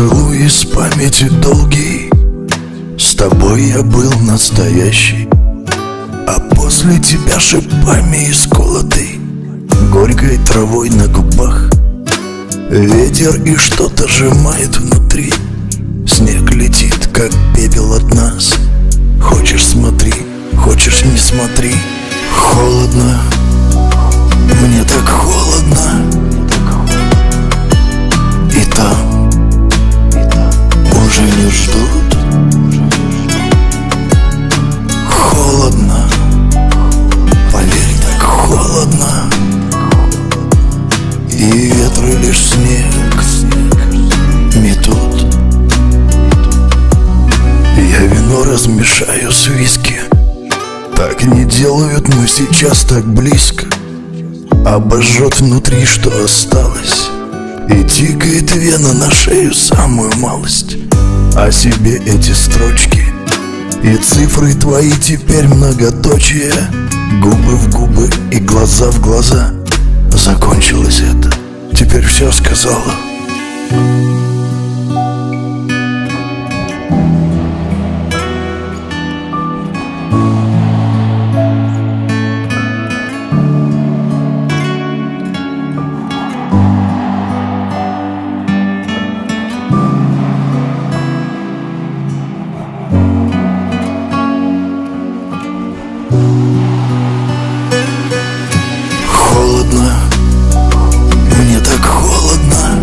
Поцелуй из памяти долгий, с тобой я был настоящий. А после тебя шипами исколотый, горькой травой на губах. Ветер и что-то сжимает внутри, снег летит, как пепел от нас. Хочешь — смотри, хочешь — не смотри. Холодно, мне так холодно. И там уже не ждут. Холодно, поверь, так холодно. И ветры лишь снег метут. Я вино размешаю с виски. Так не делают, мы сейчас так близко. Обожжет внутри, что осталось, и тикает вена на шею самую малость. О себе эти строчки и цифры твои теперь многоточие. Губы в губы и глаза в глаза. Закончилось это, теперь все сказала. Холодно, мне так холодно.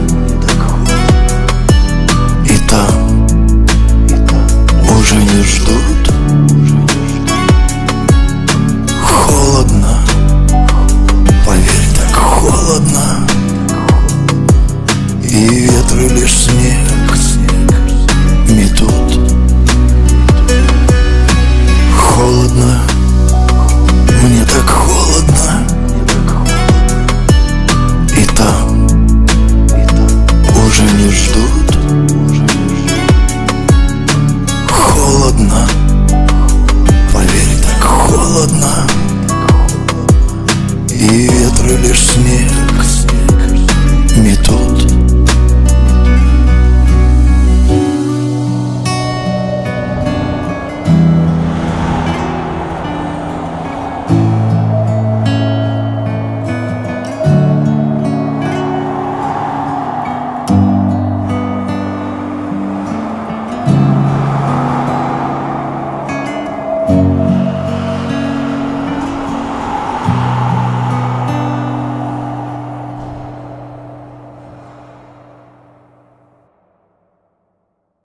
И там уже не ждут. Холодно, поверь, так холодно. И ветры лишь снег метут. Холодно, мне так холодно. И там уже не ждут. Холодно.